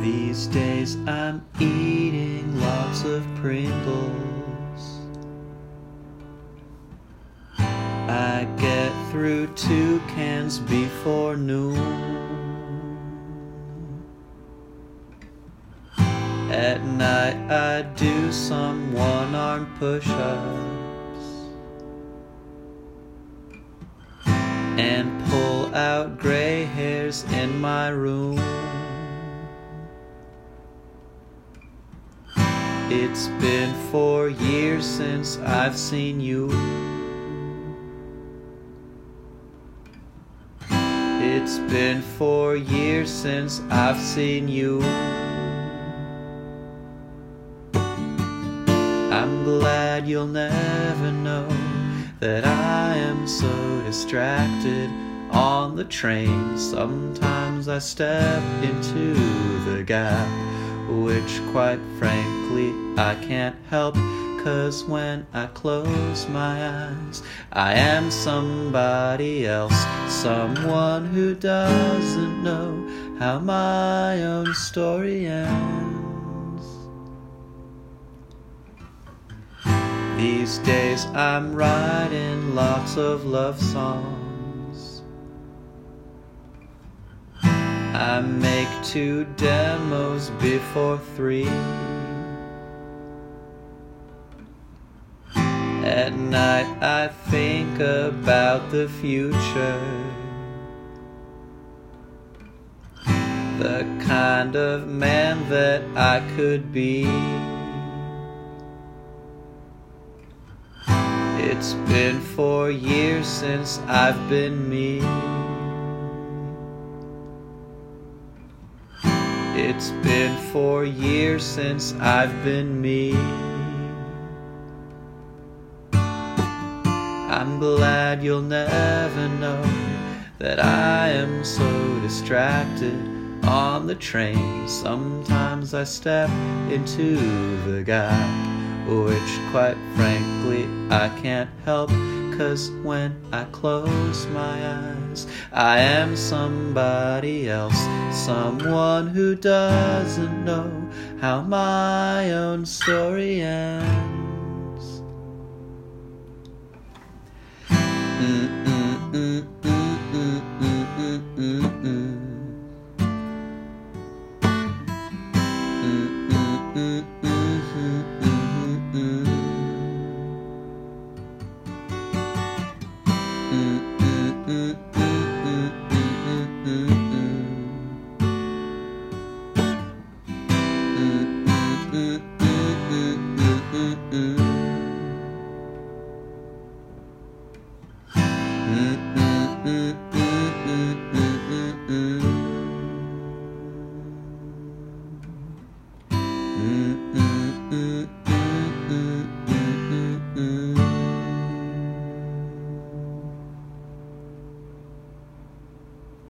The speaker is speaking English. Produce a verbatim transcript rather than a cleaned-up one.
These days I'm eating lots of Pringles. I get through two cans before noon. At night I do some one-arm push-ups and pull out gray hairs in my room. It's been four years since I've seen you. It's been four years since I've seen you. I'm glad you'll never know that I am so distracted on the train. Sometimes I step into the gap, which quite frankly I can't help, 'cause when I close my eyes I am somebody else, someone who doesn't know how my own story ends. These days I'm writing lots of love songs. I make two demos before three. At night I think about the future, the kind of man that I could be. It's been four years since I've been me. It's been four years since I've been me. I'm glad you'll never know that I am so distracted on the train. Sometimes I step into the gap, which quite frankly I can't help, 'cause when I close my eyes I am somebody else, someone who doesn't know how my own story ends. Mm-mm-mm-mm-mm-mm.